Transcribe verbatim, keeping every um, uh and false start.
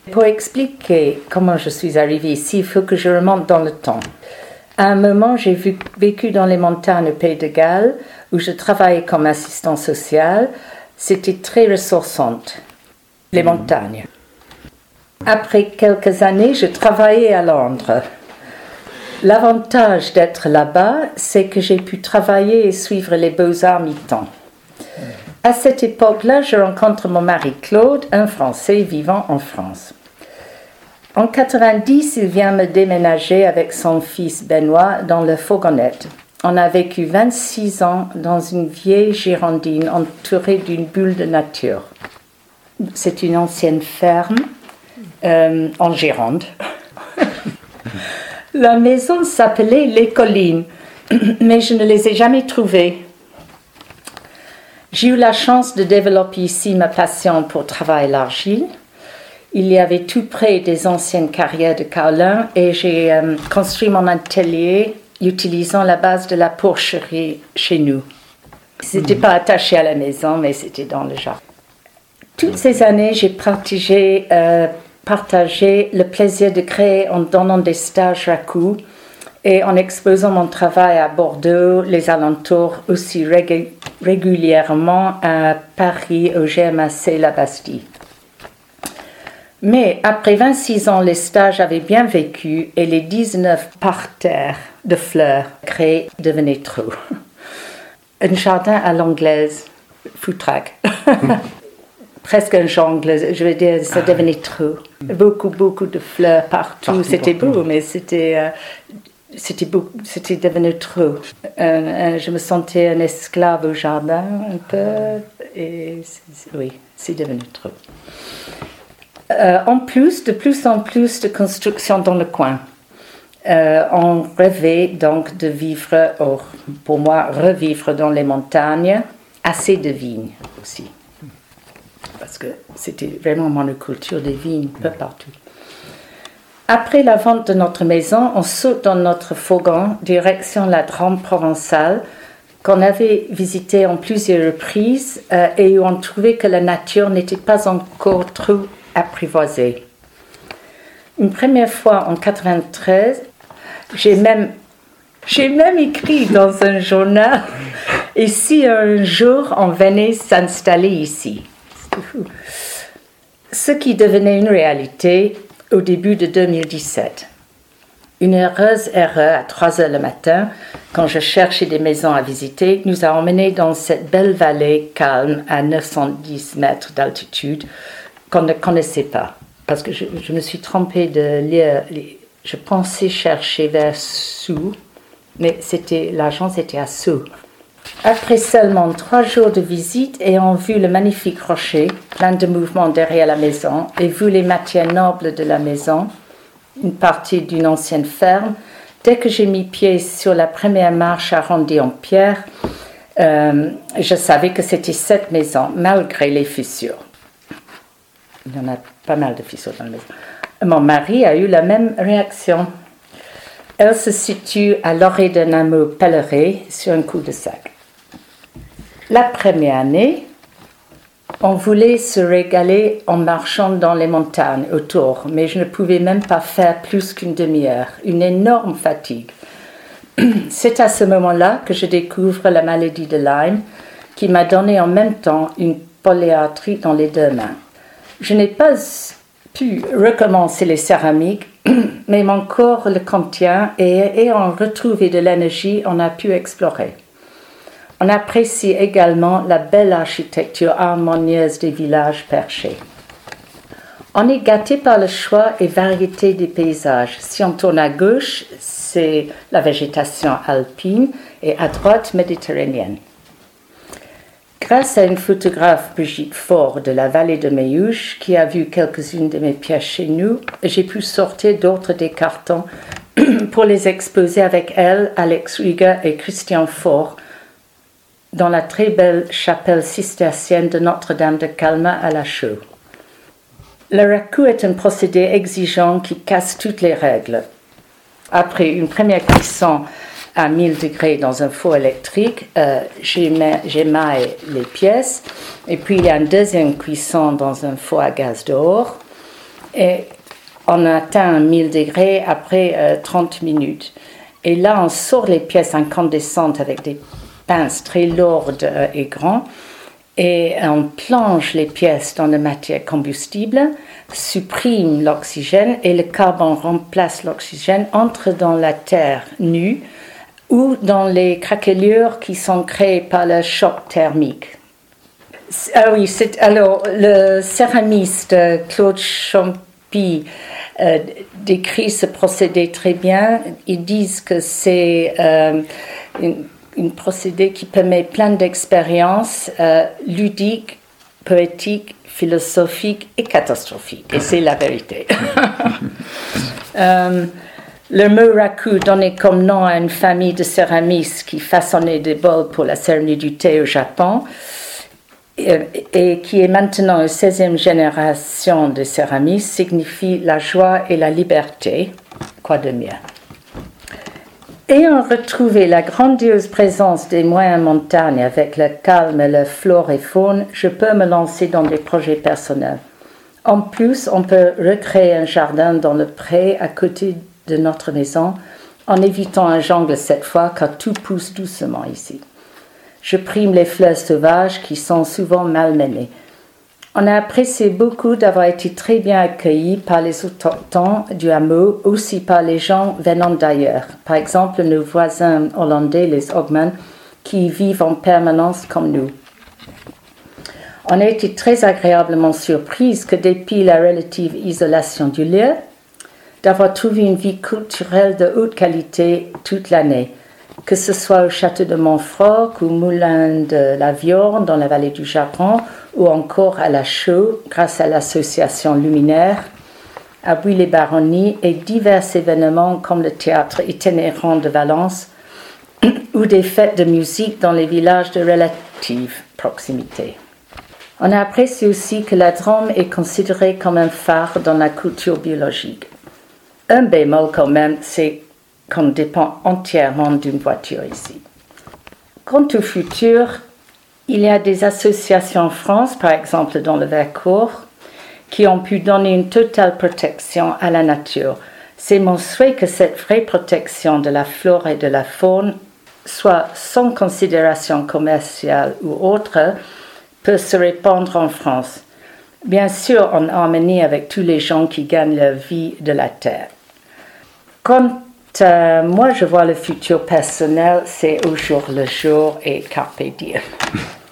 Pour expliquer comment je suis arrivée ici, il faut que je remonte dans le temps. À un moment, j'ai vécu dans les montagnes au Pays de Galles, où je travaillais comme assistante sociale. C'était très ressourçant, les montagnes. Après quelques années, je travaillais à Londres. L'avantage d'être là-bas, c'est que j'ai pu travailler et suivre les beaux-arts mi-temps. À cette époque-là, je rencontre mon mari Claude, un Français vivant en France. En quatre-vingt-dix, il vient me déménager avec son fils Benoît dans le Fourgonnette. On a vécu vingt-six ans dans une vieille girondine entourée d'une bulle de nature. C'est une ancienne ferme euh, en Gironde. La maison s'appelait Les Collines, mais je ne les ai jamais trouvées. J'ai eu la chance de développer ici ma passion pour travailler l'argile. Il y avait tout près des anciennes carrières de kaolin et j'ai euh, construit mon atelier utilisant la base de la porcherie chez nous. C'était pas attaché à la maison, mais c'était dans le jardin. Toutes ces années, j'ai partagé, euh, partagé le plaisir de créer en donnant des stages Raku et en exposant mon travail à Bordeaux, les alentours, aussi rég- régulièrement à Paris, au G M A C La Bastille. Mais après vingt-six ans, les stages avaient bien vécu et les dix-neuf parterres de fleurs créés devenaient trop. Un jardin à l'anglaise, foutraque. Presque un jungle, je veux dire, ça devenait trop. Beaucoup, beaucoup de fleurs partout. partout c'était partout. beau, mais c'était, euh, c'était, beau, c'était devenu trop. Euh, euh, je me sentais un esclave au jardin, un peu, et c'est, oui, c'est devenu trop. Euh, en plus, de plus en plus de construction dans le coin. Euh, on rêvait donc de vivre, or, pour moi, revivre dans les montagnes, assez de vignes aussi. Parce que c'était vraiment monoculture des vignes un peu partout. Après la vente de notre maison, on saute dans notre fourgon, direction la Drôme provençale, qu'on avait visitée en plusieurs reprises euh, et où on trouvait que la nature n'était pas encore trop apprivoisée. Une première fois en quatre-vingt-treize, j'ai même, j'ai même écrit dans un journal « Et si un jour on venait s'installer ici ?» Ce qui devenait une réalité au début de deux mille dix-sept. Une heureuse erreur à trois heures le matin, quand je cherchais des maisons à visiter, nous a emmenés dans cette belle vallée calme à neuf cent dix mètres d'altitude qu'on ne connaissait pas. Parce que je, je me suis trompée de lire, les, je pensais chercher vers Sous, mais c'était, l'agence était à Sous. Après seulement trois jours de visite, ayant vu le magnifique rocher, plein de mouvements derrière la maison, et vu les matières nobles de la maison, une partie d'une ancienne ferme, dès que j'ai mis pied sur la première marche arrondie en pierre, euh, je savais que c'était cette maison, malgré les fissures. Il y en a pas mal de fissures dans la maison. Mon mari a eu la même réaction. Elle se situe à l'orée d'un hameau pèlerin sur un cul-de-sac. La première année, on voulait se régaler en marchant dans les montagnes autour, mais je ne pouvais même pas faire plus qu'une demi-heure. Une énorme fatigue. C'est à ce moment-là que je découvre la maladie de Lyme, qui m'a donné en même temps une polyarthrite dans les deux mains. Je n'ai pas pu recommencer les céramiques, mais mon corps le contient et ayant retrouvé de l'énergie, on a pu explorer. On apprécie également la belle architecture harmonieuse des villages perchés. On est gâté par le choix et variété des paysages. Si on tourne à gauche, c'est la végétation alpine et à droite, méditerranéenne. Grâce à une photographe, Brigitte Faure, de la vallée de Méouche, qui a vu quelques-unes de mes pièces chez nous, j'ai pu sortir d'autres des cartons pour les exposer avec elle, Alex Rieger et Christian Faure, dans la très belle chapelle cistercienne de Notre-Dame de Calma à La Chaux. Le raku est un procédé exigeant qui casse toutes les règles. Après une première cuisson à mille degrés dans un four électrique, euh, j'émaille les pièces, et puis il y a une deuxième cuisson dans un four à gaz dehors. Et on atteint mille degrés après euh, trente minutes. Et là, on sort les pièces incandescentes avec des pinces très lourdes euh, et grandes. Et on plonge les pièces dans la matière combustible, supprime l'oxygène et le carbone remplace l'oxygène, entre dans la terre nue ou dans les craquelures qui sont créées par le choc thermique. Ah oui, c'est, alors le céramiste Claude Champy euh, décrit ce procédé très bien. Ils disent que c'est euh, une un procédé qui permet plein d'expériences euh, ludiques, poétiques, philosophiques et catastrophiques. Et c'est la vérité. euh, le mot raku, donné comme nom à une famille de céramistes qui façonnaient des bols pour la cérémonie du thé au Japon, et, et qui est maintenant la seizième génération de céramistes, signifie la joie et la liberté. Quoi de mieux? Ayant retrouvé la grandiose présence des moyennes montagnes avec le calme et la flore et faune, je peux me lancer dans des projets personnels. En plus, on peut recréer un jardin dans le pré à côté de notre maison, en évitant un jungle cette fois, car tout pousse doucement ici. Je prime les fleurs sauvages qui sont souvent malmenées. On a apprécié beaucoup d'avoir été très bien accueillis par les autochtones du hameau, aussi par les gens venant d'ailleurs. Par exemple, nos voisins hollandais, les Ogman, qui vivent en permanence comme nous. On a été très agréablement surprise que, depuis la relative isolation du lieu, d'avoir trouvé une vie culturelle de haute qualité toute l'année, que ce soit au château de Montfroc, au moulin de la Viorne dans la vallée du Japon, ou encore à la Chaux, grâce à l'association Luminaire, à Buis-les-Baronnies et divers événements comme le théâtre itinérant de Valence ou des fêtes de musique dans les villages de relative proximité. On a apprécié aussi que la Drôme est considérée comme un phare dans la culture biologique. Un bémol quand même, c'est qu'on dépend entièrement d'une voiture ici. Quant au futur, il y a des associations en France, par exemple dans le Vercors, qui ont pu donner une totale protection à la nature. C'est mon souhait que cette vraie protection de la flore et de la faune, soit sans considération commerciale ou autre, peut se répandre en France. Bien sûr, en harmonie avec tous les gens qui gagnent leur vie de la terre. Quant à moi, je vois le futur personnel, c'est au jour le jour et carpe diem.